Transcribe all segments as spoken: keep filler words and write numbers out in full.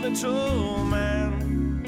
little man.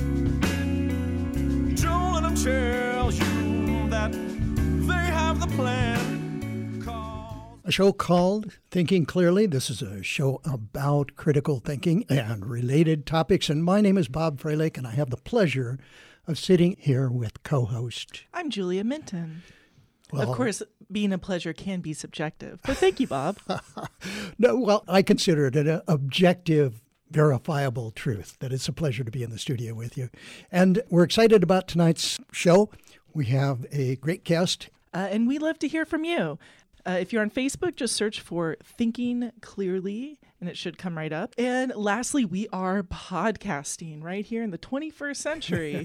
Don't let them tell you that they have the plan. Cause... A show called Thinking Clearly. This is a show about critical thinking and related topics. And my name is Bob Freilich, and I have the pleasure of sitting here with co-host. I'm Julia Minton. Well, of course, being a pleasure can be subjective, but thank you, Bob. No, well, I consider it an objective, verifiable truth that it's a pleasure to be in the studio with you. And we're excited about tonight's show. We have a great guest. Uh, and we love to hear from you. Uh, if you're on Facebook, just search for Thinking Clearly, and it should come right up. And lastly, we are podcasting right here in the twenty-first century.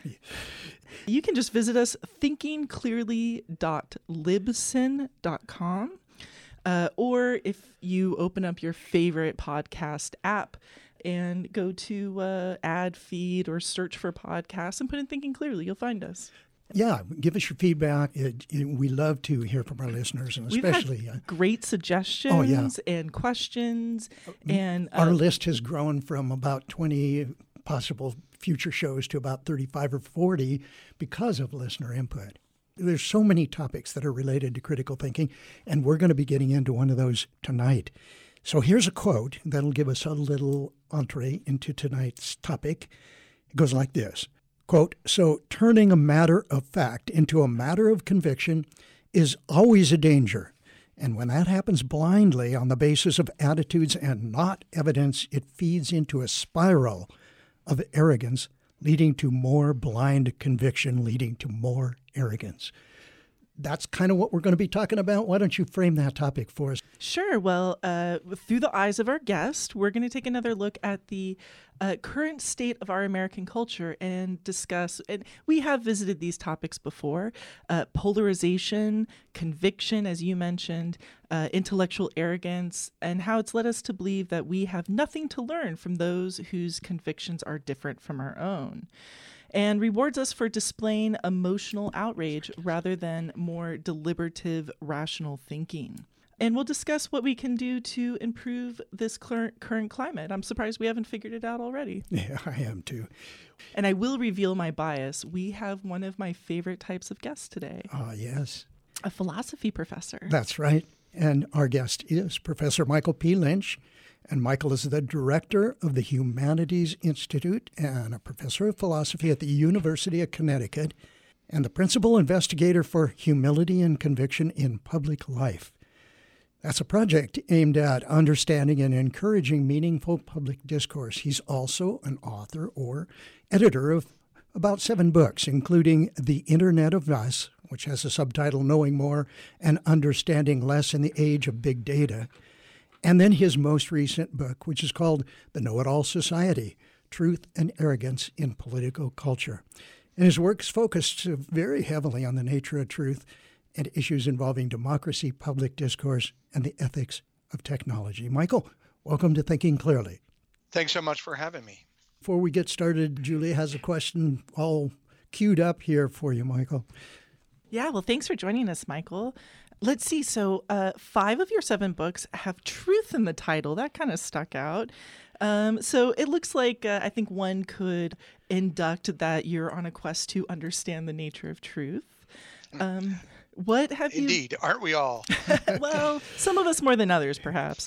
You can just visit us, thinking clearly dot libsyn dot com. Uh, or if you open up your favorite podcast app and go to uh, ad feed or search for podcasts and put in Thinking Clearly, you'll find us. Yeah, give us your feedback. It, it, we love to hear from our listeners, and especially We've had uh, great suggestions oh, yeah. and questions. And uh, our list has grown from about twenty possible future shows to about thirty-five or forty because of listener input. There's so many topics that are related to critical thinking, and we're going to be getting into one of those tonight. So here's a quote that'll give us a little entree into tonight's topic. It goes like this. Quote, so turning a matter of fact into a matter of conviction is always a danger. And when that happens blindly on the basis of attitudes and not evidence, it feeds into a spiral of arrogance, leading to more blind conviction, leading to more arrogance. That's kind of what we're going to be talking about. Why don't you frame that topic for us? Sure. Well, uh, through the eyes of our guest, we're going to take another look at the uh, current state of our American culture and discuss, and we have visited these topics before, uh, polarization, conviction, as you mentioned, uh, intellectual arrogance, and how it's led us to believe that we have nothing to learn from those whose convictions are different from our own, and rewards us for displaying emotional outrage rather than more deliberative, rational thinking. And we'll discuss what we can do to improve this current current climate. I'm surprised we haven't figured it out already. Yeah, I am too. And I will reveal my bias. We have one of my favorite types of guests today. Ah, uh, yes. A philosophy professor. That's right. And our guest is Professor Michael P. Lynch. And Michael is the director of the Humanities Institute and a professor of philosophy at the University of Connecticut and the principal investigator for humility and conviction in public life. That's a project aimed at understanding and encouraging meaningful public discourse. He's also an author or editor of about seven books, including The Internet of Us, which has a subtitle, Knowing More and Understanding Less in the Age of Big Data, and then his most recent book, which is called The Know-It-All Society, Truth and Arrogance in Political Culture. And his work is focused very heavily on the nature of truth and issues involving democracy, public discourse, and the ethics of technology. Michael, welcome to Thinking Clearly. Thanks so much for having me. Before we get started, Julia has a question all queued up here for you, Michael. Yeah, well, thanks for joining us, Michael. Let's see. So uh, five of your seven books have truth in the title. That kind of stuck out. Um, so it looks like uh, I think one could induct that you're on a quest to understand the nature of truth. Um, what have you... Indeed, aren't we all? Well, some of us more than others, perhaps.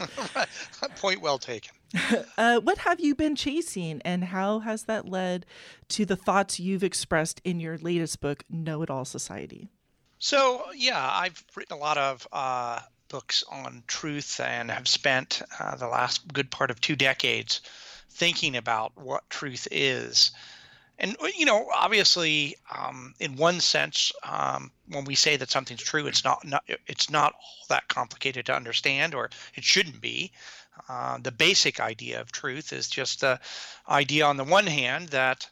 Point well taken. Uh, what have you been chasing, and how has that led to the thoughts you've expressed in your latest book, Know-It-All Society? So, yeah, I've written a lot of uh, books on truth and have spent uh, the last good part of two decades thinking about what truth is. And, you know, obviously, um, in one sense, um, when we say that something's true, it's not, not it's not all that complicated to understand, or it shouldn't be. Uh, the basic idea of truth is just the idea, on the one hand, that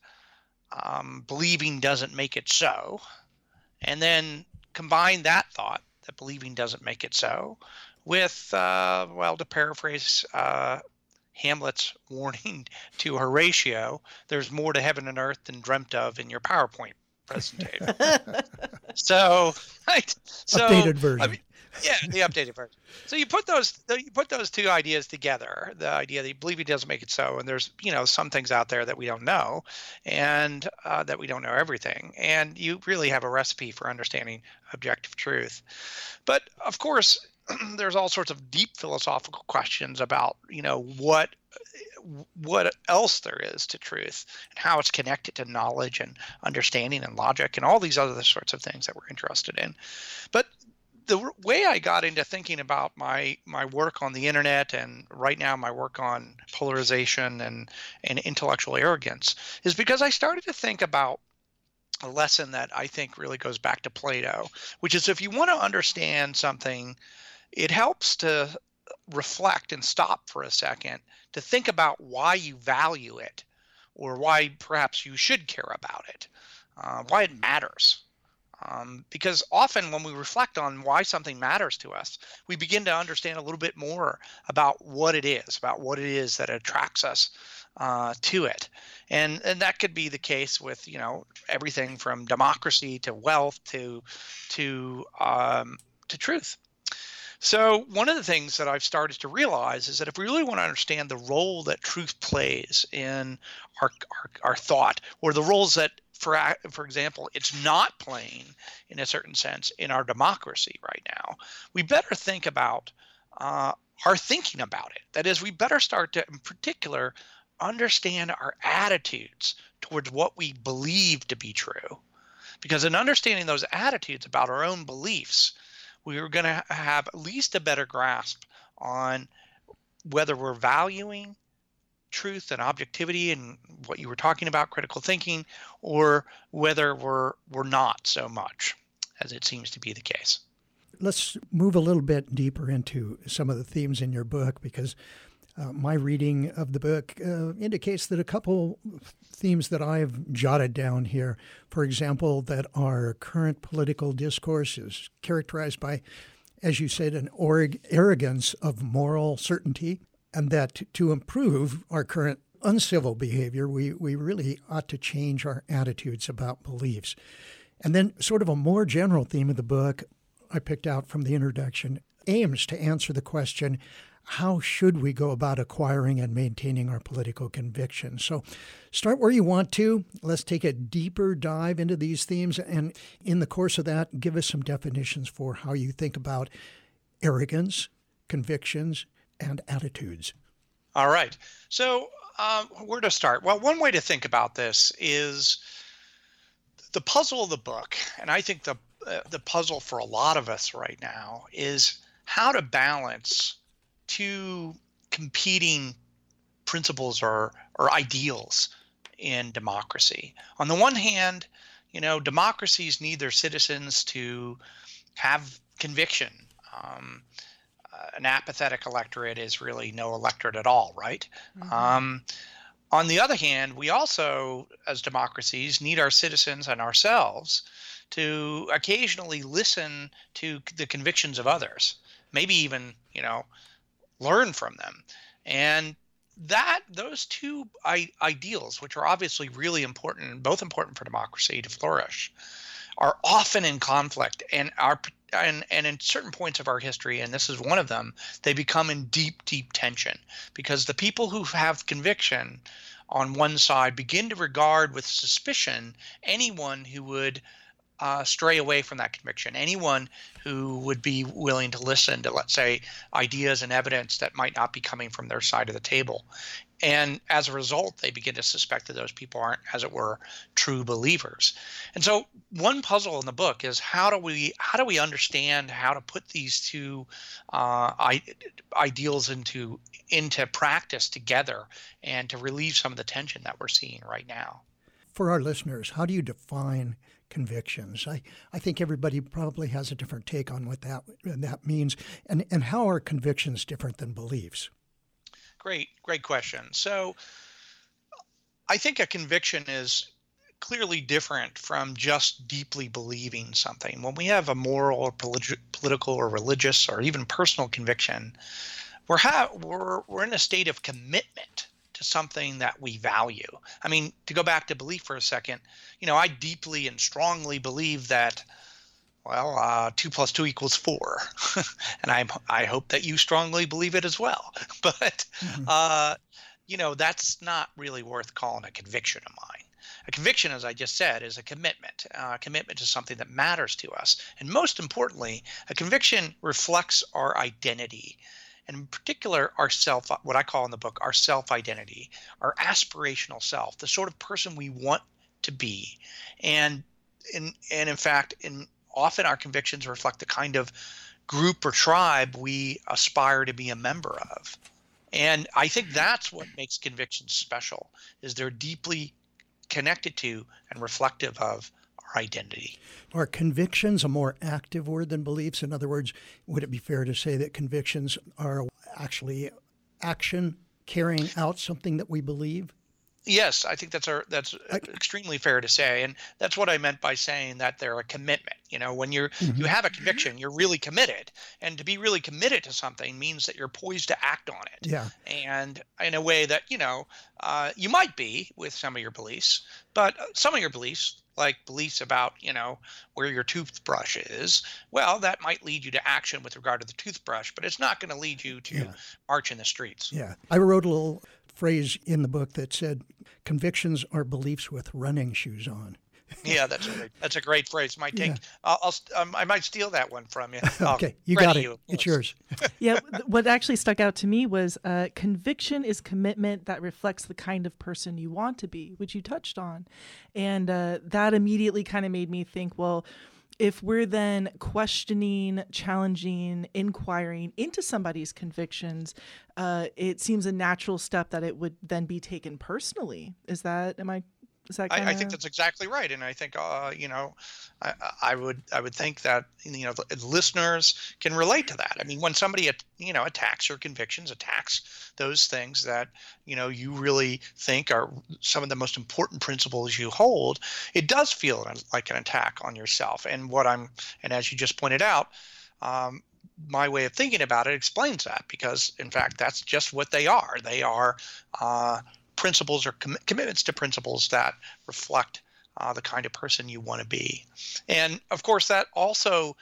um, believing doesn't make it so, and then combine that thought, that believing doesn't make it so, with, uh, well, to paraphrase uh, Hamlet's warning to Horatio, there's more to heaven and earth than dreamt of in your PowerPoint presentation. so, right. So, updated version. I mean, Yeah, the updated version. So you put those you put those two ideas together. The idea that you believe it doesn't make it so, and there's you know some things out there that we don't know, and uh, that we don't know everything, and you really have a recipe for understanding objective truth. But of course, there's all sorts of deep philosophical questions about you know what what else there is to truth and how it's connected to knowledge and understanding and logic and all these other sorts of things that we're interested in. But the way I got into thinking about my my work on the internet and right now my work on polarization and, and intellectual arrogance is because I started to think about a lesson that I think really goes back to Plato, which is if you want to understand something, it helps to reflect and stop for a second to think about why you value it or why perhaps you should care about it, uh, why it matters. Um, because often when we reflect on why something matters to us, we begin to understand a little bit more about what it is, about what it is that attracts us uh, to it. And and that could be the case with, you know, everything from democracy to wealth to to um, to truth. So one of the things that I've started to realize is that if we really want to understand the role that truth plays in our our, our thought, or the roles that, for for example, it's not playing in a certain sense in our democracy right now, we better think about uh, our thinking about it. That is, we better start to, in particular, understand our attitudes towards what we believe to be true. Because in understanding those attitudes about our own beliefs, we are going to have at least a better grasp on whether we're valuing truth and objectivity and what you were talking about, critical thinking, or whether we're we're not so much, as it seems to be the case. Let's move a little bit deeper into some of the themes in your book, because uh, my reading of the book uh, indicates that a couple themes that I've jotted down here, for example, that our current political discourse is characterized by, as you said, an org- arrogance of moral certainty, and that to, to improve our current uncivil behavior, we, we really ought to change our attitudes about beliefs. And then sort of a more general theme of the book I picked out from the introduction aims to answer the question, how should we go about acquiring and maintaining our political convictions? So start where you want to. Let's take a deeper dive into these themes. And in the course of that, give us some definitions for how you think about arrogance, convictions, and attitudes. All right. So um, where to start? Well, one way to think about this is the puzzle of the book. And I think the uh, the puzzle for a lot of us right now is how to balance two competing principles or or ideals in democracy. On the one hand, you know, democracies need their citizens to have conviction. Um, uh, an apathetic electorate is really no electorate at all, right? Mm-hmm. Um, on the other hand, we also, as democracies, need our citizens and ourselves to occasionally listen to the convictions of others, maybe even, you know, learn from them. And that those two I- ideals, which are obviously really important, both important for democracy to flourish, are often in conflict and are and, and in certain points of our history, and this is one of them, they become in deep, deep tension because the people who have conviction on one side begin to regard with suspicion anyone who would Uh, stray away from that conviction, anyone who would be willing to listen to, let's say, ideas and evidence that might not be coming from their side of the table. And as a result, they begin to suspect that those people aren't, as it were, true believers. And so one puzzle in the book is how do we how do we understand how to put these two uh, I, ideals into into practice together and to relieve some of the tension that we're seeing right now. For our listeners, how do you define convictions? I, I think everybody probably has a different take on what that that means. And, and how are convictions different than beliefs? Great, great question. So I think a conviction is clearly different from just deeply believing something. When we have a moral or politi- political or religious or even personal conviction, we're, ha- we're, we're in a state of commitment to something that we value. I mean, to go back to belief for a second, you know, I deeply and strongly believe that Well, uh, two plus two equals four, and I I hope that you strongly believe it as well. But Mhm. uh, you know, that's not really worth calling a conviction of mine. A conviction, as I just said, is a commitment. Uh, a commitment to something that matters to us, and most importantly, a conviction reflects our identity, and in particular, our self. What I call in the book, our self-identity, our aspirational self, the sort of person we want to be, and in and in fact, in often our convictions reflect the kind of group or tribe we aspire to be a member of. And I think that's what makes convictions special, is they're deeply connected to and reflective of our identity. Are convictions a more active word than beliefs? In other words, would it be fair to say that convictions are actually action carrying out something that we believe? Yes, I think that's a, that's I, extremely fair to say, and that's what I meant by saying that they're a commitment. You know, when you're Mhm. you have a conviction, you're really committed, and to be really committed to something means that you're poised to act on it, Yeah. and in a way that you know uh, you might be with some of your beliefs, but uh, some of your beliefs, like beliefs about you know where your toothbrush is, well, that might lead you to action with regard to the toothbrush, but it's not going to lead you to Yeah. march in the streets. Yeah. I wrote a little phrase in the book that said, convictions are beliefs with running shoes on. Yeah, that's a great, that's a great phrase. Might take Yeah. I'll, I'll st- um, I might steal that one from you. I'll Okay, you credit got it. you, of It's course. yours. Yeah, th- what actually stuck out to me was uh, conviction is commitment that reflects the kind of person you want to be, which you touched on. And uh, that immediately kind of made me think, well, if we're then questioning, challenging, inquiring into somebody's convictions, uh, it seems a natural step that it would then be taken personally. Is that, am I, is that kind I, of? I think that's exactly right, and I think uh, you know, I, I would I would think that you know the listeners can relate to that. I mean, when somebody you know attacks your convictions, attacks those things that you know you really think are some of the most important principles you hold, it does feel like an attack on yourself. And what I'm and as you just pointed out. Um, my way of thinking about it explains that, because in fact that's just what they are. They are uh, principles or com- commitments to principles that reflect uh, the kind of person you want to be. And of course that also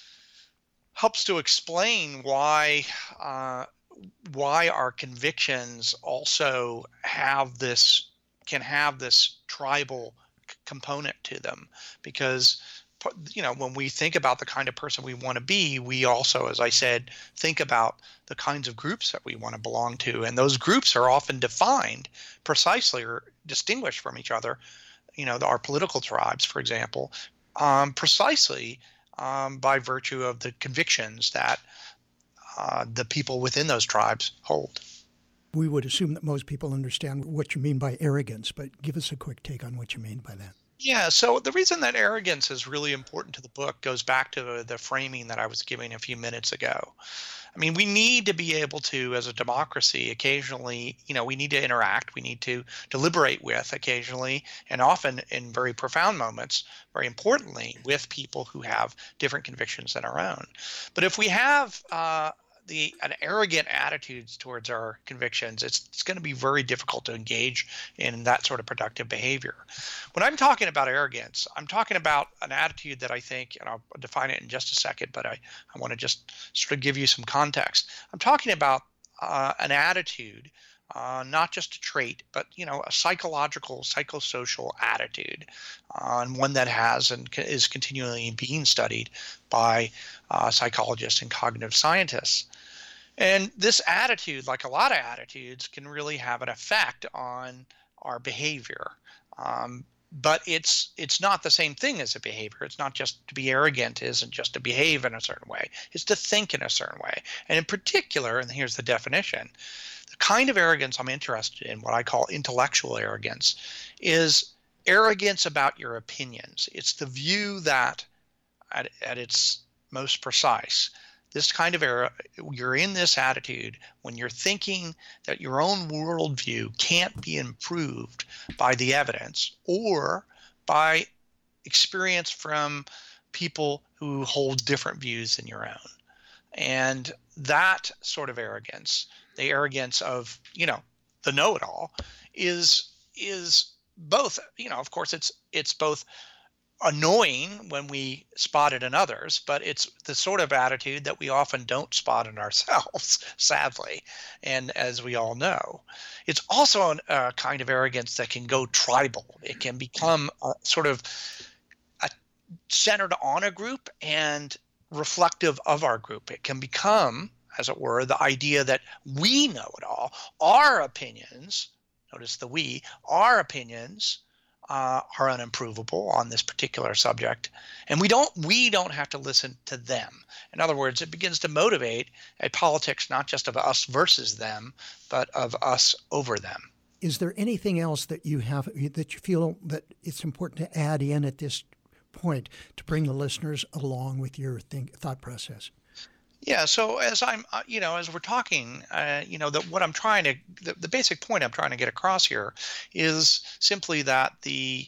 helps to explain why uh, why our convictions also have this can have this tribal c- component to them, because you know, when we think about the kind of person we want to be, we also, as I said, think about the kinds of groups that we want to belong to. And those groups are often defined precisely or distinguished from each other. You know, our political tribes, for example, um, precisely um, by virtue of the convictions that uh, the people within those tribes hold. We would assume that most people understand what you mean by arrogance, but give us a quick take on what you mean by that. Yeah, so the reason that arrogance is really important to the book goes back to the framing that I was giving a few minutes ago. I mean, we need to be able to, as a democracy, occasionally, you know, we need to interact, we need to deliberate with occasionally, and often in very profound moments, very importantly, with people who have different convictions than our own. But if we have uh, the an arrogant attitudes towards our convictions, it's, it's going to be very difficult to engage in that sort of productive behavior. When I'm talking about arrogance, I'm talking about an attitude that I think, and I'll define it in just a second, but I, I want to just sort of give you some context. I'm talking about uh, an attitude, uh, not just a trait, but you know, a psychological, psychosocial attitude, uh, and one that has and is continually being studied by uh, psychologists and cognitive scientists. And this attitude, like a lot of attitudes, can really have an effect on our behavior. Um, but it's it's not the same thing as a behavior. It's not just to be arrogant isn't just to behave in a certain way. It's to think in a certain way. And in particular, and here's the definition, the kind of arrogance I'm interested in, what I call intellectual arrogance, is arrogance about your opinions. It's the view that at, at its most precise, this kind of error, you're in this attitude when you're thinking that your own worldview can't be improved by the evidence or by experience from people who hold different views than your own. And that sort of arrogance, the arrogance of, you know, the know-it-all, is is both, you know, of course, it's it's both annoying when we spot it in others, but it's the sort of attitude that we often don't spot in ourselves, sadly. And as we all know, it's also an- a kind of arrogance that can go tribal. It can become a, sort of a, centered on a group and reflective of our group. It can become, as it were, the idea that we know it all. Our opinions, notice the we, our opinions uh, are unimprovable on this particular subject, and we don't we don't have to listen to them. In other words, it begins to motivate a politics not just of us versus them, but of us over them. Is there anything else that you have that you feel that it's important to add in at this point to bring the listeners along with your think, thought process? Yeah. So as I'm, uh, you know, as we're talking, uh, you know, that what I'm trying to, the, the basic point I'm trying to get across here is simply that the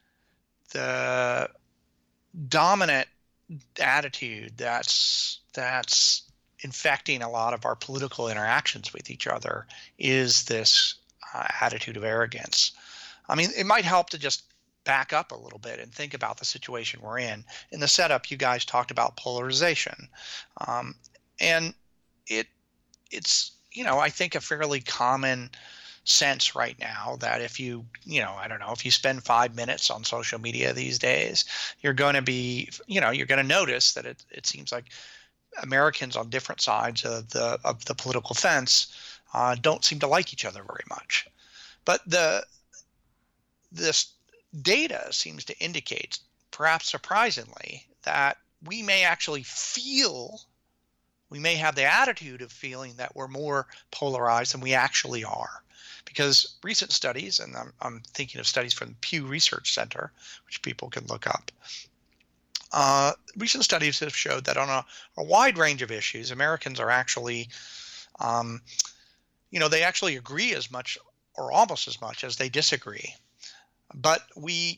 the dominant attitude that's that's infecting a lot of our political interactions with each other is this uh, attitude of arrogance. I mean, it might help to just back up a little bit and think about the situation we're in. In the setup, you guys talked about polarization. Um, and it it's, you know, I think a fairly common sense right now that if you, you know, I don't know, if you spend five minutes on social media these days, you're going to be, you know, you're going to notice that it, it seems like Americans on different sides of the of the political fence uh, don't seem to like each other very much. But the this data seems to indicate, perhaps surprisingly, that we may actually feel, we may have the attitude of feeling that we're more polarized than we actually are. Because recent studies, and I'm, I'm thinking of studies from the Pew Research Center, which people can look up, uh, recent studies have showed that on a, a wide range of issues, Americans are actually, um, you know, they actually agree as much or almost as much as they disagree. But we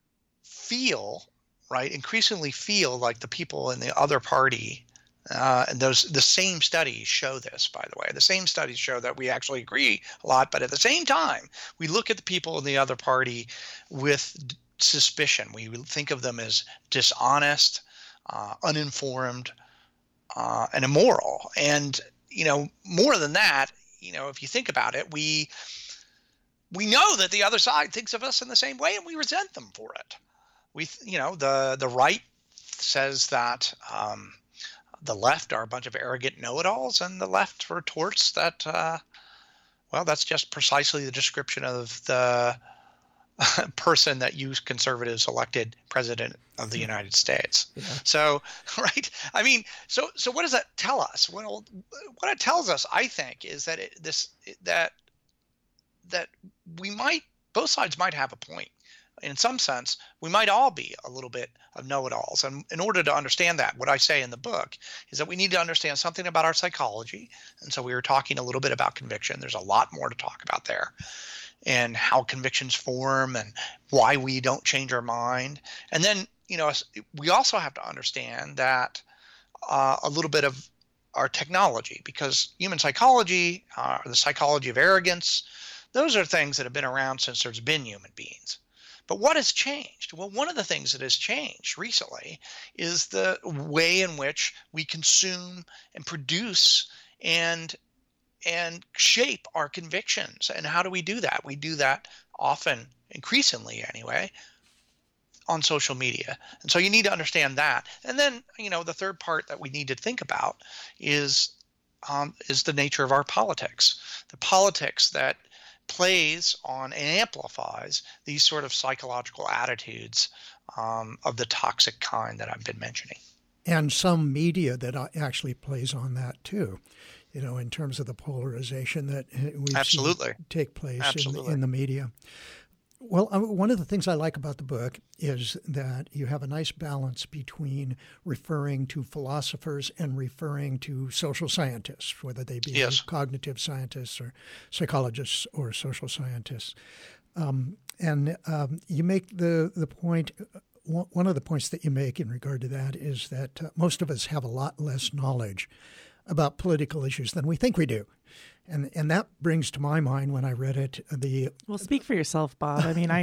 feel, right, increasingly feel like the people in the other party, uh, and those the same studies show this, by the way. The same studies show that we actually agree a lot, but at the same time, we look at the people in the other party with d- suspicion. We think of them as dishonest, uh, uninformed, uh, and immoral. And, you know, more than that, you know, if you think about it, we we know that the other side thinks of us in the same way, and we resent them for it. We, you know, the the right says that um, the left are a bunch of arrogant know-it-alls, and the left retorts that, uh, well, that's just precisely the description of the person that you conservatives elected president of the United States. Yeah. So, right? I mean, so so what does that tell us? Well, what it tells us, I think, is that it, this that that we might, both sides might have a point. In some sense, we might all be a little bit of know-it-alls. And in order to understand that, what I say in the book is that we need to understand something about our psychology. And so we were talking a little bit about conviction. There's a lot more to talk about there, and how convictions form and why we don't change our mind. And then, you know, we also have to understand that uh, a little bit of our technology, because human psychology, uh, the psychology of arrogance, those are things that have been around since there's been human beings. But what has changed? Well, one of the things that has changed recently is the way in which we consume and produce and and shape our convictions. And how do we do that? We do that often, increasingly anyway, on social media. And so you need to understand that. And then, you know, the third part that we need to think about is um, is the nature of our politics. The politics that plays on and amplifies these sort of psychological attitudes um, of the toxic kind that I've been mentioning. And some media that actually plays on that too, you know, in terms of the polarization that we Absolutely. see take place Absolutely. in, in the media. Well, one of the things I like about the book is that you have a nice balance between referring to philosophers and referring to social scientists, whether they be yes. cognitive scientists or psychologists or social scientists. Um, and um, you make the, the point, one of the points that you make in regard to that is that uh, most of us have a lot less knowledge about political issues than we think we do. And and that brings to my mind, when I read it, the... Well, speak for yourself, Bob. I mean, I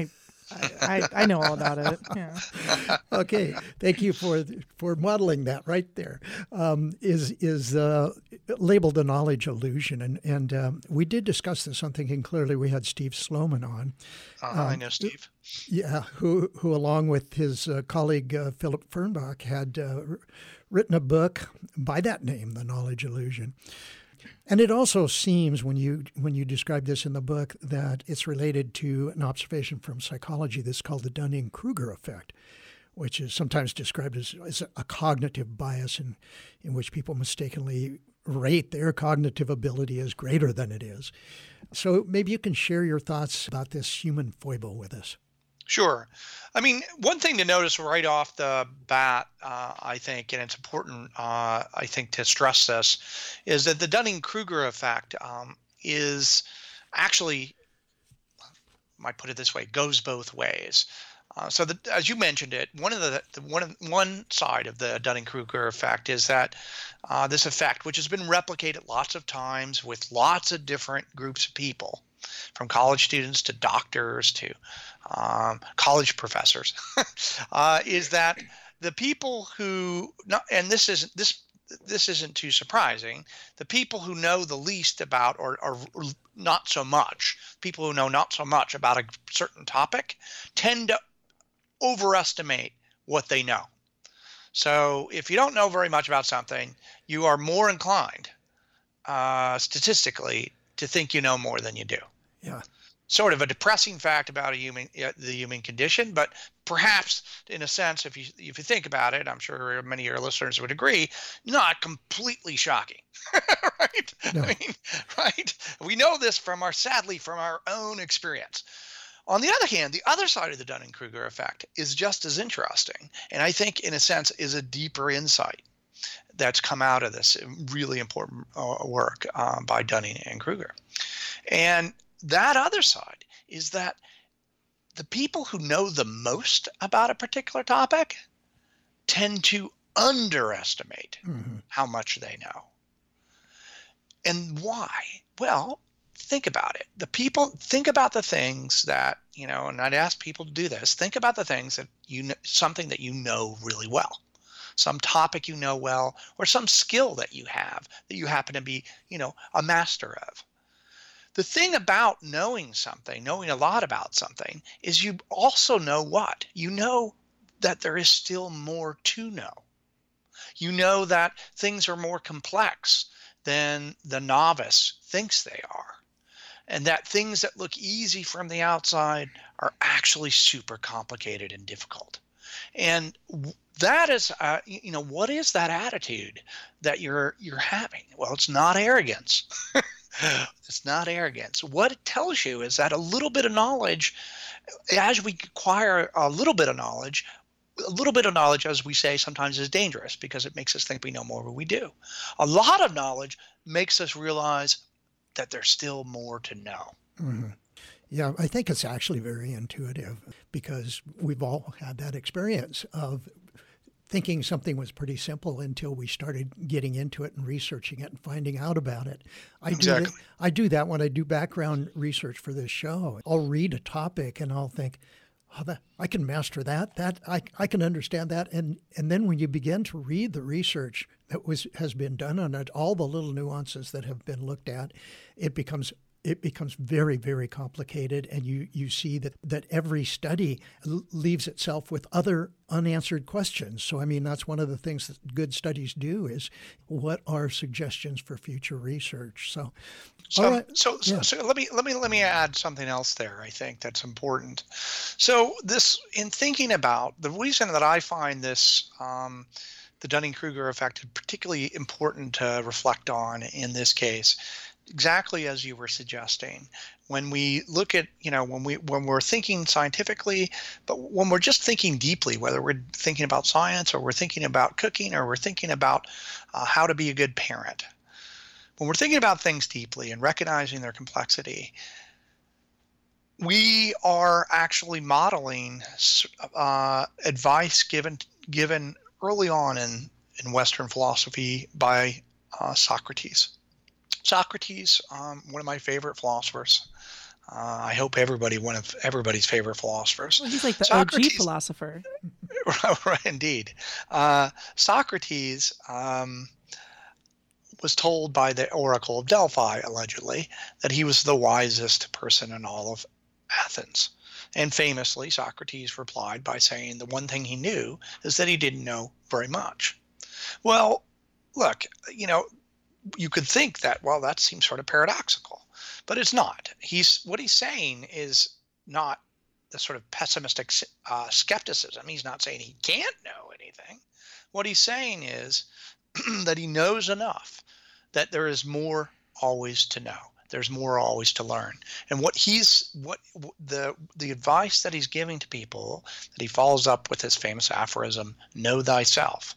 I, I, I know all about it. Yeah. Okay, thank you for for modeling that right there. Um, is is uh, labeled a knowledge illusion, and and um, we did discuss this on Thinking Clearly. We had Steve Sloman on. Uh, um, I know Steve. Yeah, who who along with his uh, colleague uh, Philip Fernbach had uh, written a book by that name, The Knowledge Illusion. And it also seems, when you when you describe this in the book, that it's related to an observation from psychology that's called the Dunning-Kruger effect, which is sometimes described as, as a cognitive bias in, in which people mistakenly rate their cognitive ability as greater than it is. So maybe you can share your thoughts about this human foible with us. Sure. I mean, one thing to notice right off the bat, uh, I think, and it's important, uh, I think, to stress this, is that the Dunning-Kruger effect um, is actually, I might put it this way, goes both ways. Uh, so, the, as you mentioned it, one of the, the one of, one side of the Dunning-Kruger effect is that uh, this effect, which has been replicated lots of times with lots of different groups of people, from college students to doctors to um, college professors, uh, is that the people who, not, and this isn't this this isn't too surprising, the people who know the least about, or, or not so much, people who know not so much about a certain topic, tend to overestimate what they know. So if you don't know very much about something, you are more inclined, uh, statistically, to think you know more than you do. Yeah. Sort of a depressing fact about a human, uh, the human condition, but perhaps in a sense, if you if you think about it, I'm sure many of your listeners would agree, not completely shocking, right? No. I mean, right? We know this from our, sadly, from our own experience. On the other hand, the other side of the Dunning-Kruger effect is just as interesting, and I think, in a sense, is a deeper insight that's come out of this really important uh, work uh, by Dunning and Kruger. And that other side is that the people who know the most about a particular topic tend to underestimate mm-hmm. how much they know. And why? Well, think about it. The people, think about the things that, you know, and I'd ask people to do this, think about the things that you know, something that you know really well. Some topic you know well, or some skill that you have that you happen to be, you know, a master of. The thing about knowing something, knowing a lot about something, is you also know what? You know that there is still more to know. You know that things are more complex than the novice thinks they are, and that things that look easy from the outside are actually super complicated and difficult. And that is, uh, you know, what is that attitude that you're you're having? Well, it's not arrogance. It's not arrogance. What it tells you is that a little bit of knowledge, as we acquire a little bit of knowledge, a little bit of knowledge, as we say, sometimes is dangerous because it makes us think we know more than we do. A lot of knowledge makes us realize that there's still more to know. Mm-hmm. Yeah, I think it's actually very intuitive because we've all had that experience of thinking something was pretty simple until we started getting into it and researching it and finding out about it. I exactly. do that, I do that when I do background research for this show. I'll read a topic and I'll think, oh, that, I can master that. That I, I can understand that. And and then when you begin to read the research that was has been done on it, all the little nuances that have been looked at, it becomes it becomes very, very complicated, and you, you see that, that every study l- leaves itself with other unanswered questions. So, I mean, that's one of the things that good studies do is what are suggestions for future research. So, so, all right. so, yeah. so, so let me let me let me add something else there. I think that's important. So, this in thinking about the reason that I find this. Um, the Dunning-Kruger effect particularly important to reflect on in this case. Exactly as you were suggesting, when we look at, you know, when we when we're thinking scientifically, but when we're just thinking deeply, whether we're thinking about science or we're thinking about cooking or we're thinking about uh, how to be a good parent, when we're thinking about things deeply and recognizing their complexity, we are actually modeling uh, advice given given early on in, in Western philosophy by uh, Socrates. Socrates, um, one of my favorite philosophers, Uh, I hope everybody, one of everybody's favorite philosophers. Well, he's like the Socrates, O G philosopher. Right, indeed. Uh, Socrates um, was told by the Oracle of Delphi, allegedly, that he was the wisest person in all of Athens. And famously, Socrates replied by saying the one thing he knew is that he didn't know very much. Well, look, you know, you could think that, well, that seems sort of paradoxical, but it's not. He's what he's saying is not the sort of pessimistic uh, skepticism. He's not saying he can't know anything. What he's saying is that he knows enough that there is more always to know. There's more always to learn. And what he's what the the advice that he's giving to people, that he follows up with his famous aphorism, "Know thyself,"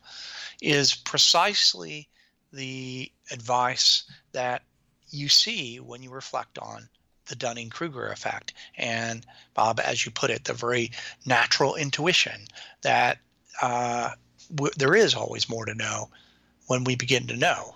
is precisely the advice that you see when you reflect on the Dunning-Kruger effect. And Bob, as you put it, the very natural intuition that uh, w- there is always more to know when we begin to know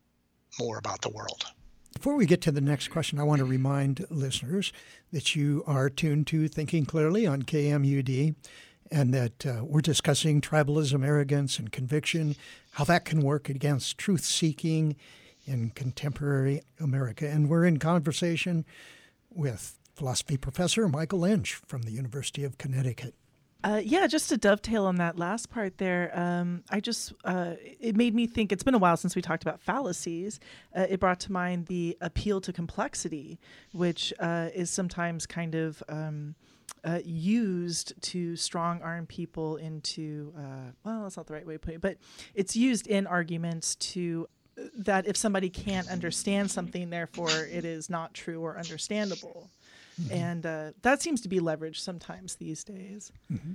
more about the world. Before we get to the next question, I want to remind listeners that you are tuned to Thinking Clearly on K M U D, and that uh, we're discussing tribalism, arrogance, and conviction, how that can work against truth-seeking in contemporary America. And we're in conversation with philosophy professor Michael Lynch from the University of Connecticut. Uh, yeah, just to dovetail on that last part there, um, I just, uh, it made me think, it's been a while since we talked about fallacies. Uh, it brought to mind the appeal to complexity, which uh, is sometimes kind of um, uh, used to strong arm people into, uh, well, that's not the right way to put it, but it's used in arguments to that if somebody can't understand something, therefore it is not true or understandable. Mm-hmm. And uh, that seems to be leveraged sometimes these days. Mm-hmm.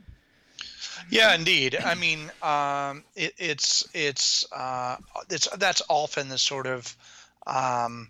Yeah, indeed. I mean, um, it, it's it's uh, it's that's often the sort of um,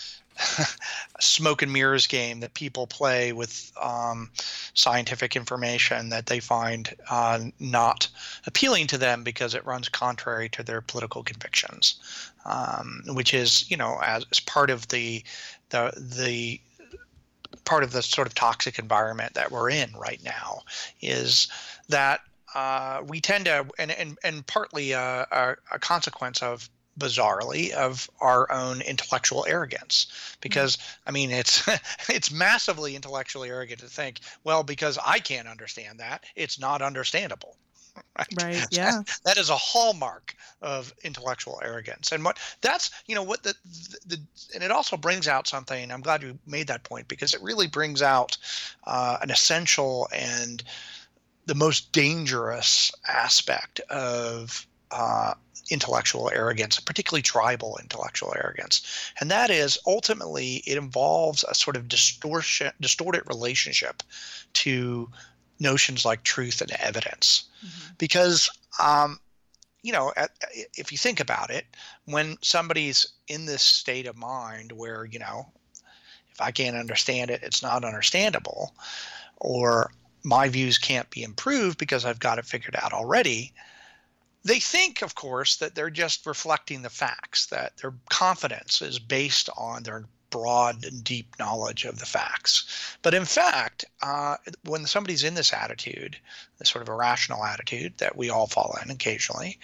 smoke and mirrors game that people play with um, scientific information that they find uh, not appealing to them because it runs contrary to their political convictions, um, which is, you know, as, as part of the the the part of the sort of toxic environment that we're in right now, is that uh, we tend to, and and, and partly a, a, a consequence of, bizarrely, of our own intellectual arrogance. Because, I mean, it's it's massively intellectually arrogant to think, well, because I can't understand that, it's not understandable. Right. Right. Yeah. That is a hallmark of intellectual arrogance, and what that's you know what the, the, the and it also brings out something. I'm glad you made that point, because it really brings out uh, an essential and the most dangerous aspect of uh, intellectual arrogance, particularly tribal intellectual arrogance, and that is ultimately it involves a sort of distortion, distorted relationship to notions like truth and evidence. Mm-hmm. Because, um, you know, at, if you think about it, when somebody's in this state of mind where, you know, if I can't understand it, it's not understandable, or my views can't be improved because I've got it figured out already, they think, of course, that they're just reflecting the facts, that their confidence is based on their broad and deep knowledge of the facts. But in fact, uh, when somebody's in this attitude, this sort of irrational attitude that we all fall in occasionally,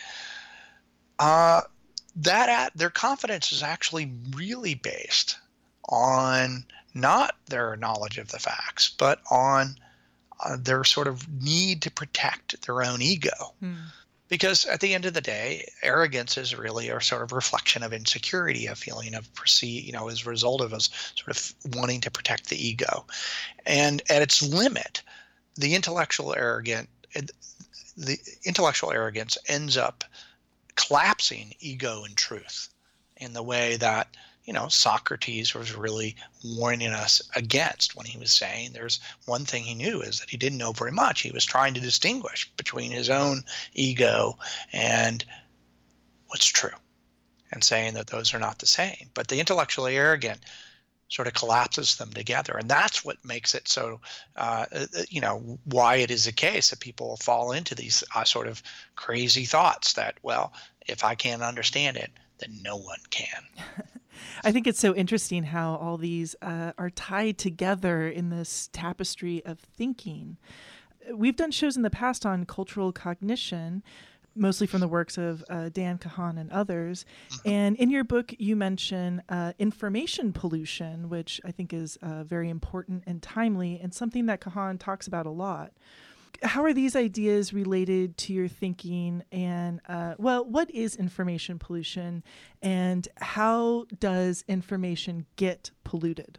uh, that at, their confidence is actually really based on not their knowledge of the facts, but on uh, their sort of need to protect their own ego. Hmm. Because at the end of the day, arrogance is really a sort of reflection of insecurity, a feeling of perceive, you know, as a result of us sort of wanting to protect the ego. And at its limit, the intellectual arrogant, the intellectual arrogance ends up collapsing ego and truth in the way that, you know, Socrates was really warning us against when he was saying there's one thing he knew is that he didn't know very much. He was trying to distinguish between his own ego and what's true, and saying that those are not the same. But the intellectually arrogant sort of collapses them together. And that's what makes it so, uh, you know, why it is the case that people fall into these uh, sort of crazy thoughts that, well, if I can't understand it, then no one can. I think it's so interesting how all these uh, are tied together in this tapestry of thinking. We've done shows in the past on cultural cognition, mostly from the works of uh, Dan Kahan and others. And in your book, you mention uh, information pollution, which I think is uh, very important and timely and something that Kahan talks about a lot. How are these ideas related to your thinking? And, uh, well, what is information pollution and how does information get polluted?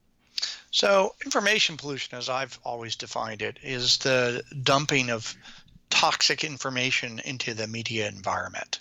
So information pollution, as I've always defined it, is the dumping of toxic information into the media environment.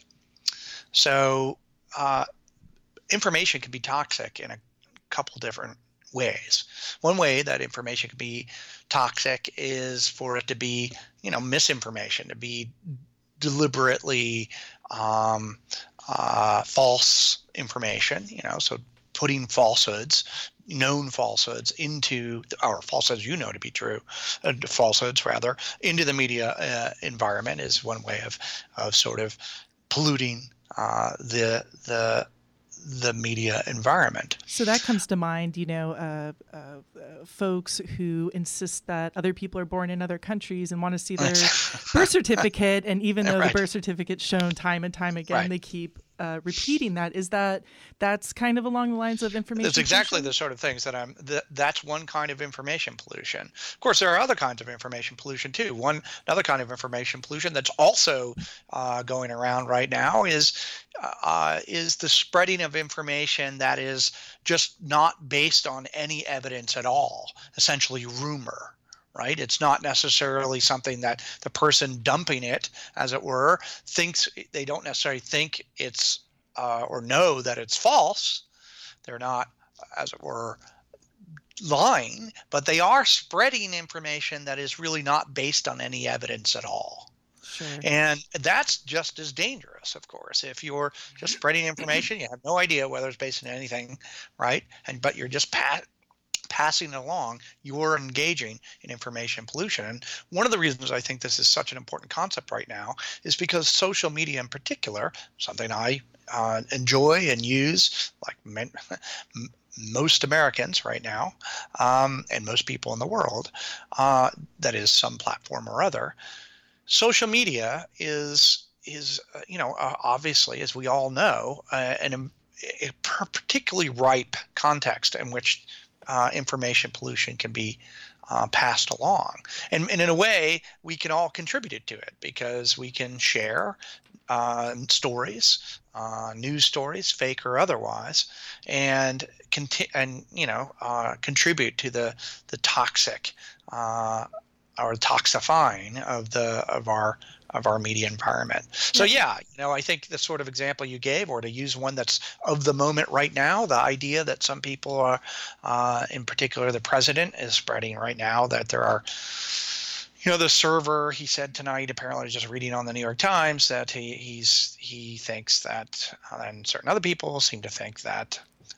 So uh, information can be toxic in a couple different ways. One way that information can be toxic is for it to be, you know, misinformation, to be deliberately um, uh, false information, you know, so putting falsehoods, known falsehoods into, or falsehoods you know to be true, uh, falsehoods rather, into the media uh, environment is one way of, of sort of polluting uh, the the the media environment. So that comes to mind, you know, uh, uh, uh, folks who insist that other people are born in other countries and want to see their birth certificate, and even though right. the birth certificate's shown time and time again, right. they keep uh, repeating that. Is that that's kind of along the lines of information That's exactly pollution? the sort of things that I'm, th- that's one kind of information pollution. Of course, there are other kinds of information pollution too. One, another kind of information pollution that's also uh, going around right now is uh, is the spreading of information that is just not based on any evidence at all, essentially rumor. Right? It's not necessarily something that the person dumping it, as it were, thinks. They don't necessarily think it's uh, or know that it's false. They're not, as it were, lying, but they are spreading information that is really not based on any evidence at all. Sure. And that's just as dangerous, of course. If you're just spreading information, you have no idea whether it's based on anything, right? And but you're just pat. passing along, you're engaging in information pollution. And one of the reasons I think this is such an important concept right now is because social media in particular, something I uh, enjoy and use, like men, most Americans right now, um, and most people in the world, uh, that is some platform or other, social media is, is uh, you know, uh, obviously, as we all know, uh, an, a particularly ripe context in which Uh, information pollution can be uh, passed along. And, and in a way, we can all contribute to it because we can share uh, stories, uh, news stories, fake or otherwise, and conti- and you know uh, contribute to the the toxic uh, or toxifying of the of our of our media environment. So yeah, you know, I think the sort of example you gave, or to use one that's of the moment right now, the idea that some people are, uh, in particular the president, is spreading right now that there are, you know, the server, he said tonight, apparently just reading on the New York Times, that he he's he thinks that, uh, and certain other people seem to think that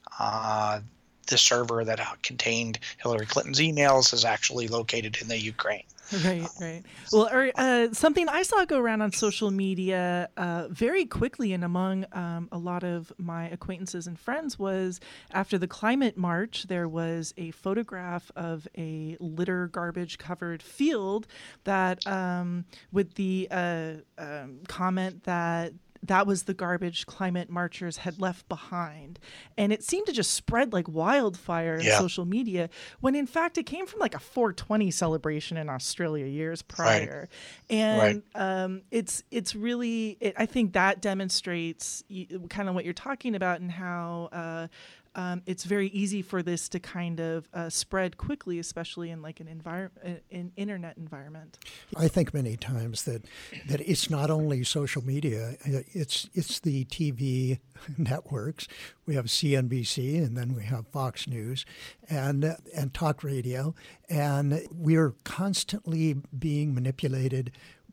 uh, the server that contained Hillary Clinton's emails is actually located in the Ukraine. Right, right. Well, or, uh, something I saw go around on social media uh, very quickly and among um, a lot of my acquaintances and friends was after the climate march, there was a photograph of a litter garbage covered field that um, with the uh, um, comment that that was the garbage climate marchers had left behind. And it seemed to just spread like wildfire in yeah. social media, when in fact it came from like a four twenty celebration in Australia years prior. Right. And right. Um, it's it's really, it, I think that demonstrates you, kind of what you're talking about, and how uh, um, it's very easy for this to kind of uh, spread quickly, especially in like an environment, an internet environment. I think many times that that it's not only social media, it's it's the T V networks. We have C N B C, and then we have Fox News and and talk radio, and we're constantly being manipulated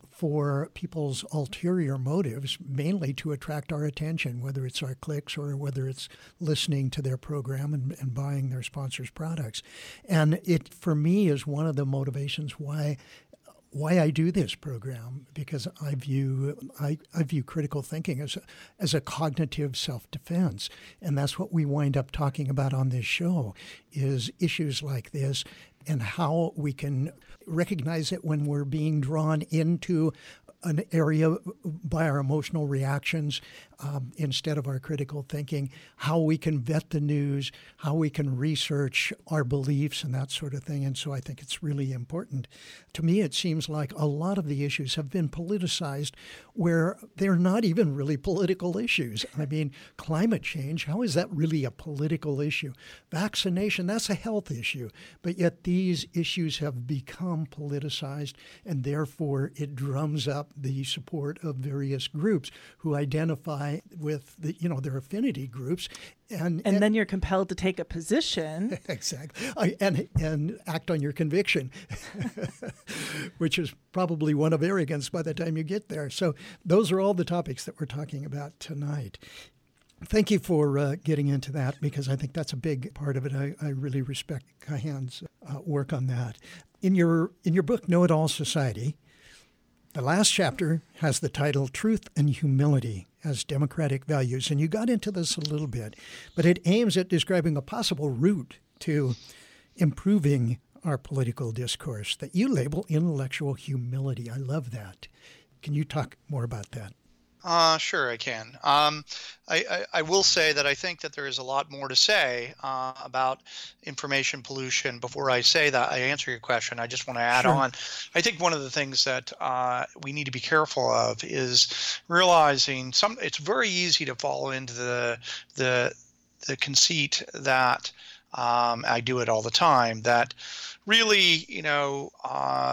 for people's ulterior motives, mainly to attract our attention, whether it's our clicks or whether it's listening to their program and, and buying their sponsors' products. And it, for me, is one of the motivations why why I do this program, because I view I, I view critical thinking as a, as a cognitive self-defense, and that's what we wind up talking about on this show, is issues like this and how we can recognize it when we're being drawn into an area by our emotional reactions um, instead of our critical thinking, how we can vet the news, how we can research our beliefs and that sort of thing. And so I think it's really important. To me, it seems like a lot of the issues have been politicized where they're not even really political issues. I mean, climate change, how is that really a political issue? Vaccination, that's a health issue. But yet these issues have become politicized, and therefore it drums up the support of various groups who identify with the, you know, their affinity groups. And, and, and then you're compelled to take a position. Exactly. I, and, and act on your conviction, which is probably one of arrogance by the time you get there. So those are all the topics that we're talking about tonight. Thank you for uh, getting into that, because I think that's a big part of it. I, I really respect Kahan's uh, work on that. In your in your book, Know It All Society, the last chapter has the title Truth and Humility as Democratic Values. And you got into this a little bit, but it aims at describing a possible route to improving our political discourse that you label intellectual humility. I love that. Can you talk more about that? Uh, sure, I can. Um, I, I, I will say that I think that there is a lot more to say uh, about information pollution. Before I say that, I answer your question, I just want to add Sure. on. I think one of the things that uh, we need to be careful of is realizing some. It's very easy to fall into the the the conceit that um, I do it all the time. That really, you know. Uh,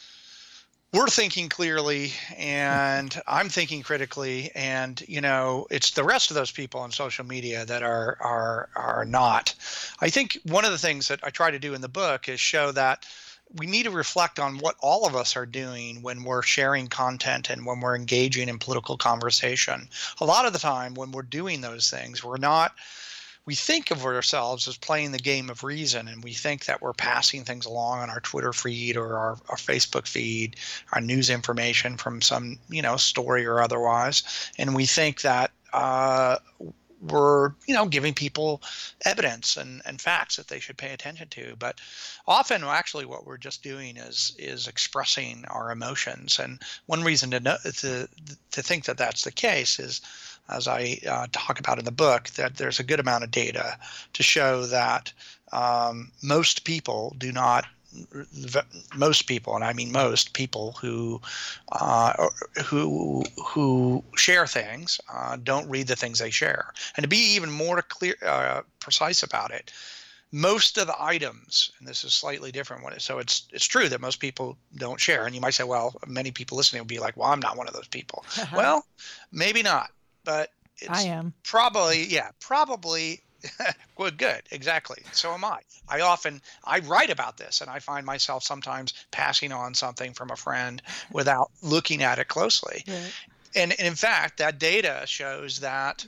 We're thinking clearly, and I'm thinking critically, and you know, it's the rest of those people on social media that are are are not. I think one of the things that I try to do in the book is show that we need to reflect on what all of us are doing when we're sharing content and when we're engaging in political conversation. A lot of the time, when we're doing those things, we're not. We think of ourselves as playing the game of reason, and we think that we're passing things along on our Twitter feed or our, our Facebook feed, our news information from some, you know, story or otherwise, and we think that uh, we're, you know, giving people evidence and, and facts that they should pay attention to. But often, actually, what we're just doing is is expressing our emotions. And one reason to know, to to think that that's the case is, as I uh, talk about in the book, that there's a good amount of data to show that um, most people do not, most people, and I mean most people who uh, who who share things uh, don't read the things they share. And to be even more clear, uh, precise about it, most of the items, and this is slightly different. So it's it's true that most people don't share. And you might say, well, many people listening will be like, well, I'm not one of those people. Well, maybe not. But it's I am. probably, yeah, probably, well, good, exactly. So am I. I often, I write about this, and I find myself sometimes passing on something from a friend without looking at it closely. Right. And, and in fact, that data shows that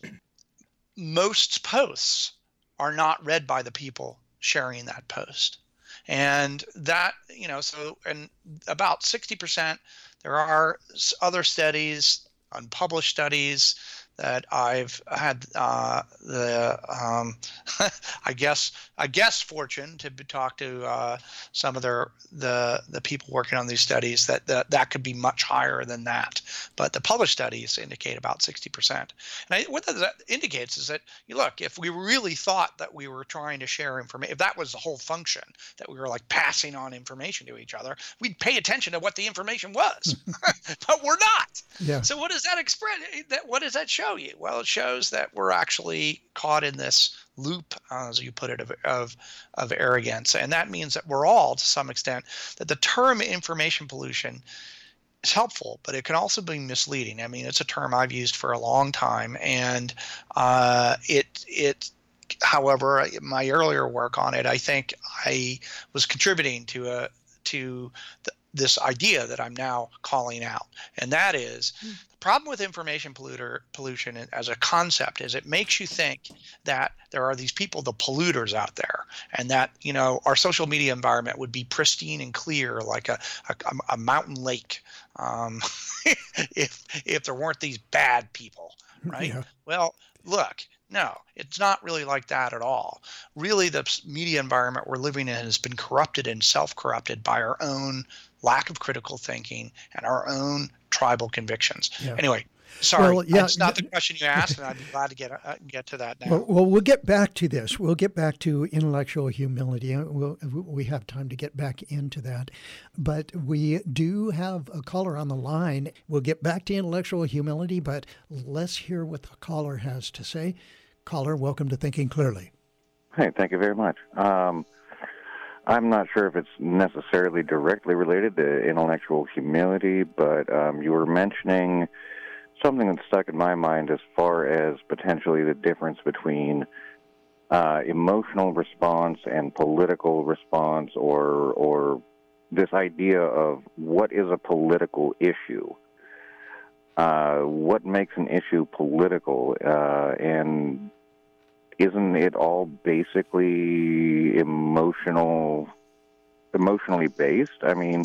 most posts are not read by the people sharing that post. And that, you know, so, and about sixty percent, there are other studies, unpublished studies that I've had uh, the um, I guess I guess fortune to talk to uh, some of their the the people working on these studies that, that that could be much higher than that, but the published studies indicate about sixty percent. And I, what that indicates is that, you look, if we really thought that we were trying to share information, if that was the whole function, that we were like passing on information to each other, we'd pay attention to what the information was, but we're not. Yeah. So what does that express? That what does that show you? Well, it shows that we're actually caught in this loop, uh, as you put it, of, of of arrogance, and that means that we're all, to some extent, that the term information pollution is helpful, but it can also be misleading. I mean, it's a term I've used for a long time, and uh, it it. However, my earlier work on it, I think I was contributing to a to the, this idea that I'm now calling out. And that is mm. the problem with information polluter, pollution as a concept is it makes you think that there are these people, the polluters out there, and that, you know, our social media environment would be pristine and clear like a, a, a mountain lake um, if, if there weren't these bad people, right? Yeah. Well, look, no, it's not really like that at all. Really, the media environment we're living in has been corrupted and self-corrupted by our own lack of critical thinking and our own tribal convictions. Yeah. Anyway, sorry, well, yeah, that's not the question you asked, and I'd be glad to get uh, get to that now. Well, well, we'll get back to this. We'll get back to intellectual humility. We'll, we have time to get back into that. But we do have a caller on the line. We'll get back to intellectual humility, but let's hear what the caller has to say. Caller, welcome to Thinking Clearly. Hey, thank you very much. Um, I'm not sure if it's necessarily directly related to intellectual humility, but um, you were mentioning something that stuck in my mind as far as potentially the difference between uh, emotional response and political response, or or this idea of what is a political issue. Uh, what makes an issue political, uh, and isn't it all basically emotional, emotionally based? I mean,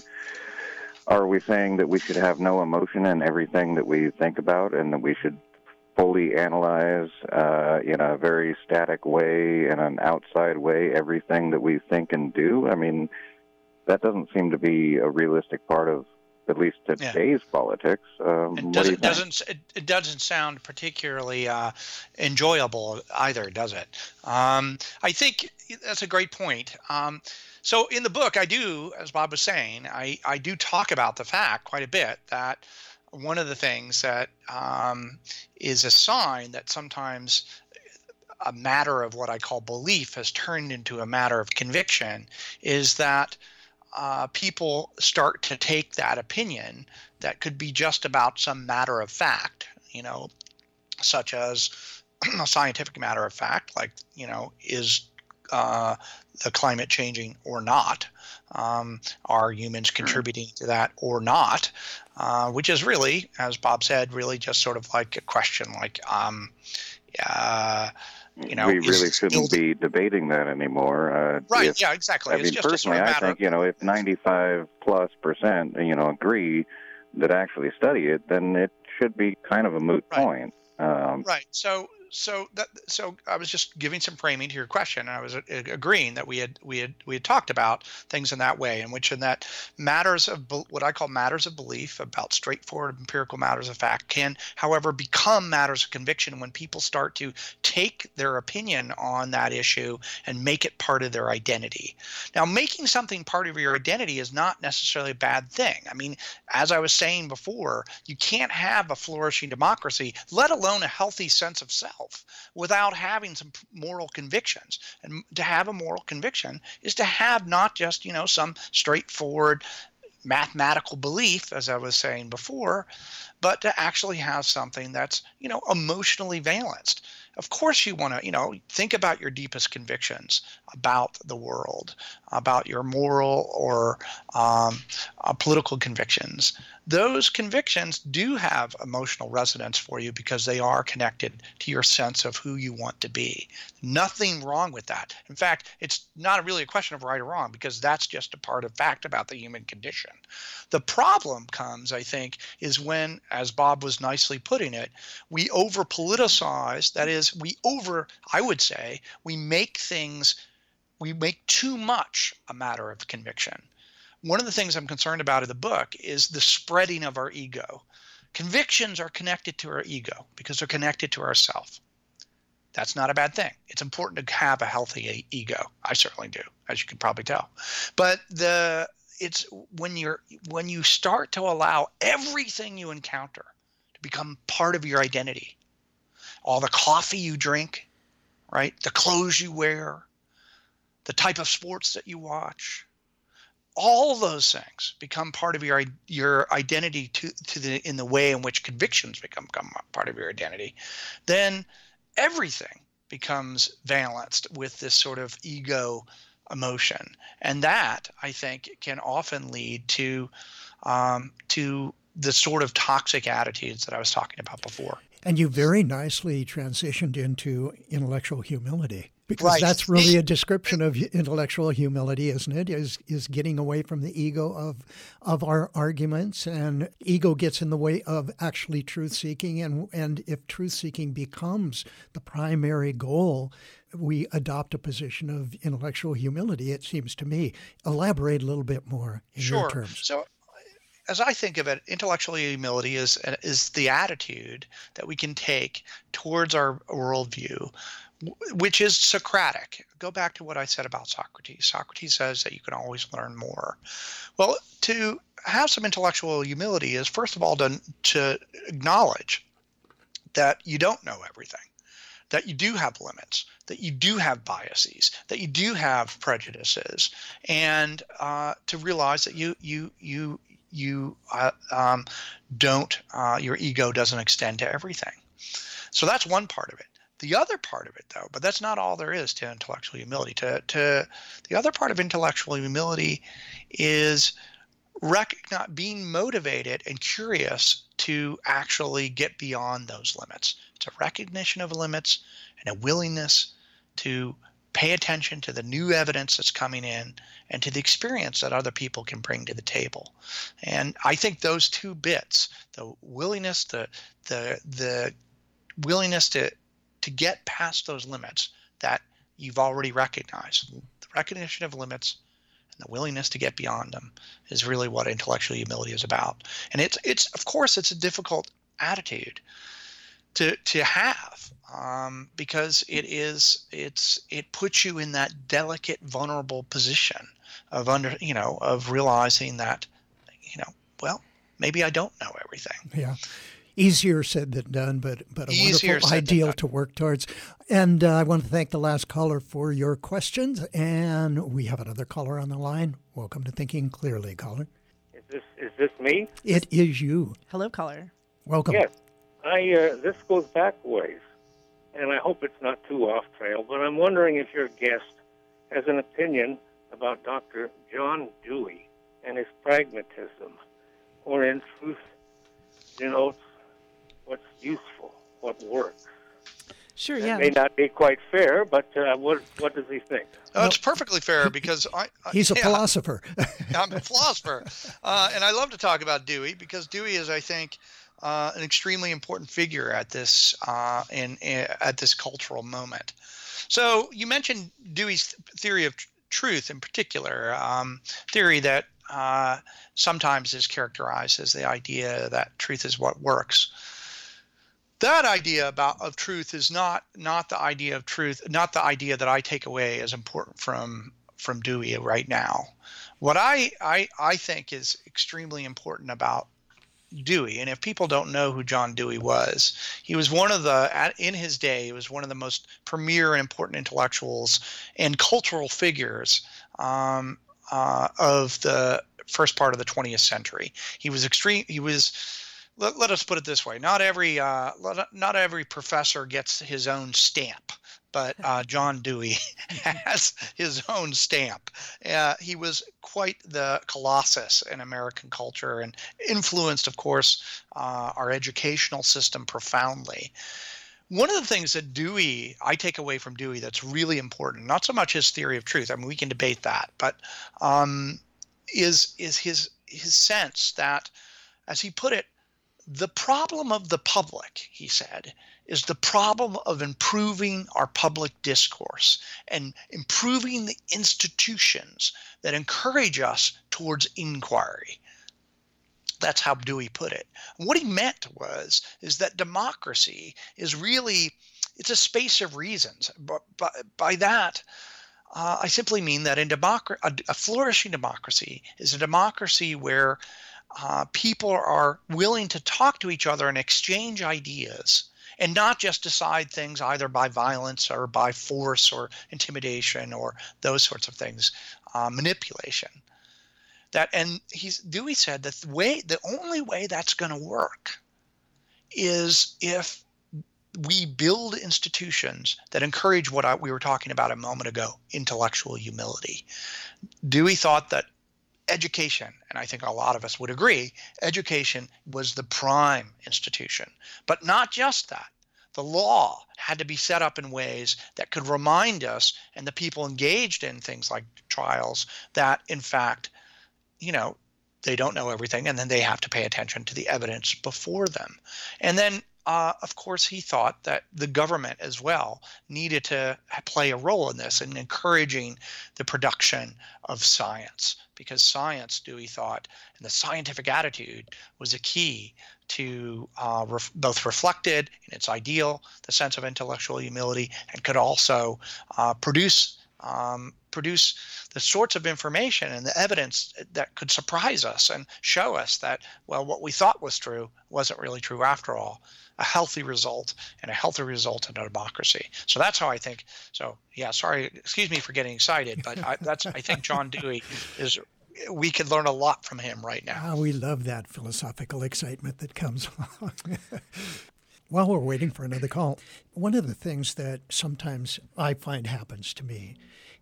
are we saying that we should have no emotion in everything that we think about, and that we should fully analyze uh, in a very static way, in an outside way, everything that we think and do? I mean, that doesn't seem to be a realistic part of at least today's yeah. politics. Um, it doesn't, do doesn't it, it doesn't sound particularly uh, enjoyable either, does it? Um, I think that's a great point. Um, so in the book, I do, as Bob was saying, I, I do talk about the fact quite a bit that one of the things that um, is a sign that sometimes a matter of what I call belief has turned into a matter of conviction is that Uh, people start to take that opinion that could be just about some matter of fact, you know, such as a scientific matter of fact, like, you know, is uh, the climate changing or not? Um, are humans contributing to that or not? Uh, which is really, as Bob said, really just sort of like a question like, um, uh, You know, we really shouldn't be debating that anymore. Uh, right? If, yeah, exactly. I it's mean, just personally, a sort of I think you know, if ninety-five plus percent, you know, agree that actually study it, then it should be kind of a moot right. point. Um, right. So, so that, so I was just giving some framing to your question, and I was uh, agreeing that we had we had we had talked about things in that way, in which in that matters of what I call matters of belief, about straightforward empirical matters of fact, can, however, become matters of conviction when people start to take their opinion on that issue and make it part of their identity. Now, making something part of your identity is not necessarily a bad thing. I mean, as I was saying before, you can't have a flourishing democracy, let alone a healthy sense of self, without having some moral convictions. And to have a moral conviction is to have not just, you know, some straightforward mathematical belief, as I was saying before, but to actually have something that's, you know, emotionally valenced. Of course, you want to, you know, think about your deepest convictions about the world, about your moral or um, uh, political convictions. Those convictions do have emotional resonance for you because they are connected to your sense of who you want to be. Nothing wrong with that. In fact, it's not really a question of right or wrong, because that's just a part of fact about the human condition. The problem comes, I think, is when, as Bob was nicely putting it, we over-politicize, that is, we over, I would say, we make things, we make too much a matter of conviction. One of the things I'm concerned about in the book is the spreading of our ego. Convictions are connected to our ego because they're connected to ourself. That's not a bad thing. It's important to have a healthy ego. I certainly do, as you can probably tell. But the it's when you're when you start to allow everything you encounter to become part of your identity. All the coffee you drink, right? The clothes you wear, the type of sports that you watch, all those things become part of your your identity to to the in the way in which convictions become, become part of your identity. Then everything becomes valenced with this sort of ego emotion. And that, I think, can often lead to um, to the sort of toxic attitudes that I was talking about before. And you very nicely transitioned into intellectual humility, because Right. that's really a description of intellectual humility, isn't it? Is is getting away from the ego of of our arguments, and ego gets in the way of actually truth seeking. And and if truth seeking becomes the primary goal, we adopt a position of intellectual humility, it seems to me. Elaborate a little bit more in Sure. your terms. So, as I think of it, intellectual humility is is the attitude that we can take towards our worldview, which is Socratic. Go back to what I said about Socrates. Socrates says that you can always learn more. Well, to have some intellectual humility is, first of all, to, to acknowledge that you don't know everything, that you do have limits, that you do have biases, that you do have prejudices, and uh, to realize that you you you you uh, um, don't, uh, your ego doesn't extend to everything. So that's one part of it. The other part of it, though, but that's not all there is to intellectual humility. To, to the other part of intellectual humility is recognize, being motivated and curious to actually get beyond those limits. It's a recognition of limits and a willingness to pay attention to the new evidence that's coming in and to the experience that other people can bring to the table. And I think those two bits, the willingness, the the the willingness to to get past those limits that you've already recognized, the recognition of limits and the willingness to get beyond them, is really what intellectual humility is about. And it's it's of course it's a difficult attitude to to have, um, because it is it's it puts you in that delicate, vulnerable position of under you know of realizing that you know well maybe I don't know everything. Yeah. Easier said than done, but but a Easier wonderful said than ideal done. to work towards. And uh, I want to thank the last caller for your questions. And we have another caller on the line. Welcome to Thinking Clearly, caller. Is this is this me? It is you. Hello, caller. Welcome. Yes. I uh, this goes back ways, and I hope it's not too off trail. But I'm wondering if your guest has an opinion about Doctor John Dewey and his pragmatism, or in truth denotes what's useful, what works. Sure, It yeah. may not be quite fair, but uh, what what does he think? Oh, it's perfectly fair because I, I He's a yeah, philosopher. I'm a philosopher, uh, and I love to talk about Dewey because Dewey is, I think, uh, an extremely important figure at this uh, in, in at this cultural moment. So you mentioned Dewey's theory of tr- truth in particular, um, theory that uh, sometimes is characterized as the idea that truth is what works. That idea about of truth is not not the idea of truth, not the idea that I take away as important from from Dewey right now. What I I, I think is extremely important about Dewey, and if people don't know who John Dewey was, he was one of the at, in his day, he was one of the most premier and important intellectuals and cultural figures um, uh, of the first part of the twentieth century. He was extreme. He was. Let, let us put it this way: not every uh, not every professor gets his own stamp, but uh, John Dewey has his own stamp. Uh, he was quite the colossus in American culture and influenced, of course, uh, our educational system profoundly. One of the things that Dewey, I take away from Dewey that's really important, not so much his theory of truth, I mean, we can debate that, but um, is is his his sense that, as he put it, the problem of the public, he said, is the problem of improving our public discourse and improving the institutions that encourage us towards inquiry. That's how Dewey put it. And what he meant was is that democracy is really, it's a space of reasons. But by, by that, uh, I simply mean that in democracy, a, a flourishing democracy is a democracy where Uh, people are willing to talk to each other and exchange ideas and not just decide things either by violence or by force or intimidation or those sorts of things, uh, manipulation. That and he's Dewey said that the way, the only way that's going to work is if we build institutions that encourage what I, we were talking about a moment ago, intellectual humility. Dewey thought that education, and I think a lot of us would agree, education was the prime institution. But not just that. The law had to be set up in ways that could remind us and the people engaged in things like trials that, in fact, you know, they don't know everything, and then they have to pay attention to the evidence before them. And then, uh, of course, he thought that the government as well needed to play a role in this in encouraging the production of science, because science, Dewey thought, and the scientific attitude was a key to uh, ref- both reflected in its ideal, the sense of intellectual humility, and could also uh, produce um, produce the sorts of information and the evidence that could surprise us and show us that, well, what we thought was true wasn't really true after all. A healthy result, and a healthy result in a democracy. So that's how I think. So yeah, sorry, excuse me for getting excited, but I, that's I think John Dewey is. We could learn a lot from him right now. Oh, we love that philosophical excitement that comes along. While we're waiting for another call, one of the things that sometimes I find happens to me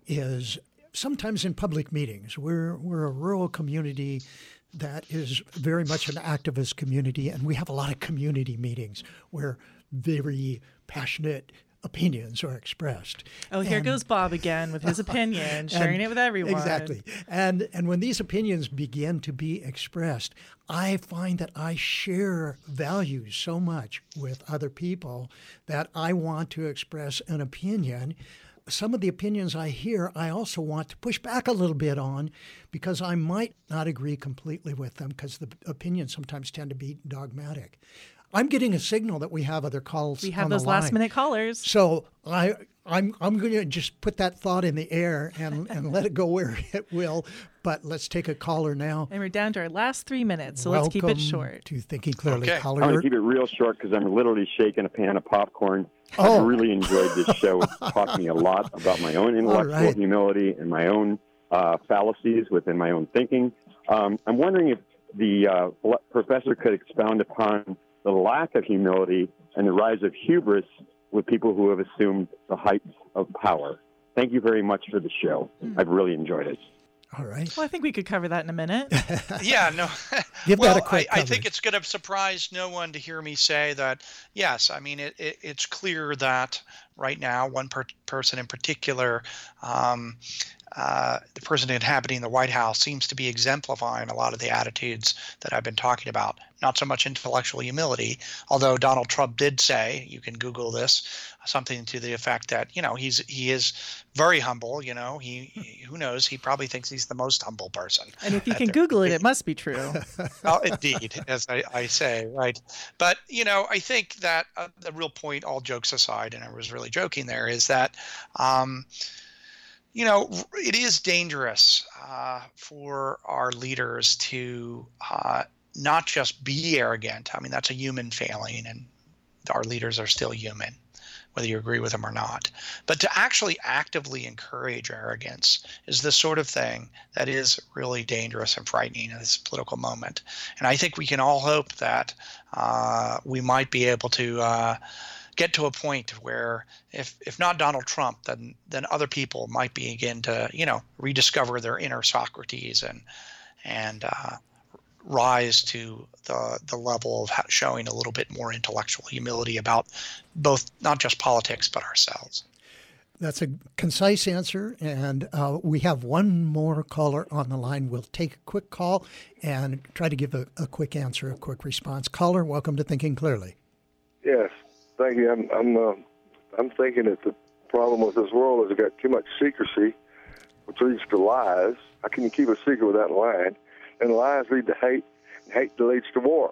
is sometimes in public meetings, we're we're a rural community that is very much an activist community, and we have a lot of community meetings where very passionate opinions are expressed. Oh, here and, goes Bob again with his opinion, sharing and, it with everyone. Exactly. And and when these opinions begin to be expressed, I find that I share values so much with other people that I want to express an opinion. Some of the opinions I hear, I also want to push back a little bit on because I might not agree completely with them because the opinions sometimes tend to be dogmatic. I'm getting a signal that we have other calls. We have on those the line. last minute callers. So I, I'm I'm going to just put that thought in the air and, and let it go where it will. But let's take a caller now. And we're down to our last three minutes, so Welcome let's keep it short. To Thinking Clearly, Okay. caller. I'm going to keep it real short because I'm literally shaking a pan of popcorn. Oh. I've really enjoyed this show. It's taught me a lot about my own intellectual right. humility and my own uh, fallacies within my own thinking. Um, I'm wondering if the uh, professor could expound upon the lack of humility and the rise of hubris with people who have assumed the heights of power. Thank you very much for the show. Mm. I've really enjoyed it. All right. Well, I think we could cover that in a minute. Yeah, no. Give well, that a quick I, I think it's going to surprise no one to hear me say that, yes, I mean, it, it, it's clear that right now, one per- person in particular, um, uh, the person inhabiting the White House seems to be exemplifying a lot of the attitudes that I've been talking about. Not so much intellectual humility, although Donald Trump did say, you can Google this, something to the effect that, you know, he's he is very humble. You know, he, he who knows, he probably thinks he's the most humble person. And if you can Google it, it must be true. Well, indeed, as I, I say, right. But, you know, I think that uh, the real point, all jokes aside, and I was really joking there, is that, um, you know, it is dangerous uh, for our leaders to uh, not just be arrogant. I mean, that's a human failing, and our leaders are still human, whether you agree with them or not. But to actually actively encourage arrogance is the sort of thing that is really dangerous and frightening in this political moment. And I think we can all hope that uh, we might be able to uh, get to a point where if if not Donald Trump, then then other people might begin to, you know, rediscover their inner Socrates and and uh, rise to the the level of showing a little bit more intellectual humility about both not just politics but ourselves. That's a concise answer, and uh, we have one more caller on the line. We'll take a quick call and try to give a, a quick answer, a quick response. Caller, welcome to Thinking Clearly. Yes, thank you. I'm I'm uh, I'm thinking that the problem with this world is it got too much secrecy, which leads to lies. How can you keep a secret without lying? And lies lead to hate, and hate leads to war.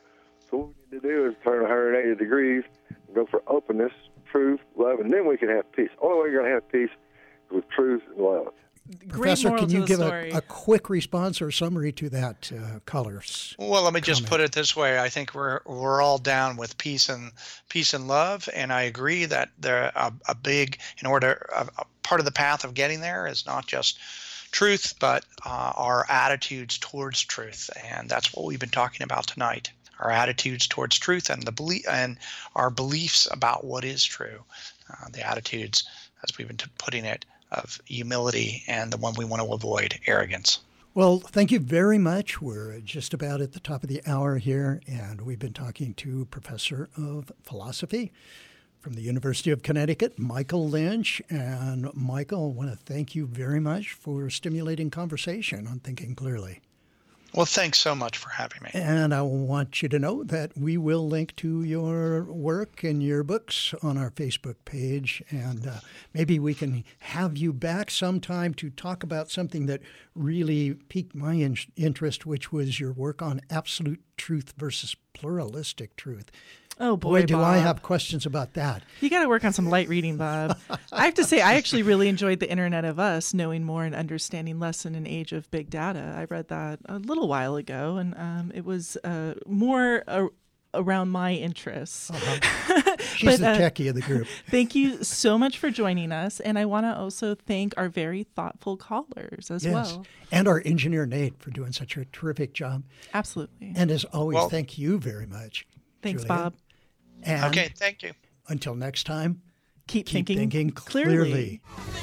So what we need to do is turn one hundred eighty degrees and go for openness, truth, love, and then we can have peace. Only way you're going to have peace is with truth and love. Professor, can you give a, story. a quick response or summary to that, uh, caller's Well, let me just comment? put it this way. I think we're we're all down with peace and peace and love, and I agree that there a, a big in order a, a part of the path of getting there is not just truth, but uh, our attitudes towards truth, and that's what we've been talking about tonight. our attitudes towards truth and the belief and our beliefs about what is true, uh, the attitudes, as we've been t- putting it, of humility, and the one we want to avoid, arrogance. Well, thank you very much. We're just about at the top of the hour here, and we've been talking to Professor of Philosophy from the University of Connecticut, Michael Lynch. And Michael, I want to thank you very much for stimulating conversation on Thinking Clearly. Well, thanks so much for having me. And I want you to know that we will link to your work and your books on our Facebook page. And uh, maybe we can have you back sometime to talk about something that really piqued my in- interest, which was your work on absolute truth versus pluralistic truth. Oh, boy, Boy, do Bob. I have questions about that. You got to work on some light reading, Bob. I have to say, I actually really enjoyed The Internet of Us, Knowing More and Understanding Less in an Age of Big Data. I read that a little while ago, and um, it was uh, more uh, around my interests. Uh-huh. She's But, the uh, techie of the group. Thank you so much for joining us, and I want to also thank our very thoughtful callers as Yes. well. And our engineer, Nate, for doing such a terrific job. Absolutely. And as always, Well- thank you very much. Thanks, Julia. Bob. And Okay, thank you. until next time, Keep, keep thinking, thinking clearly. clearly.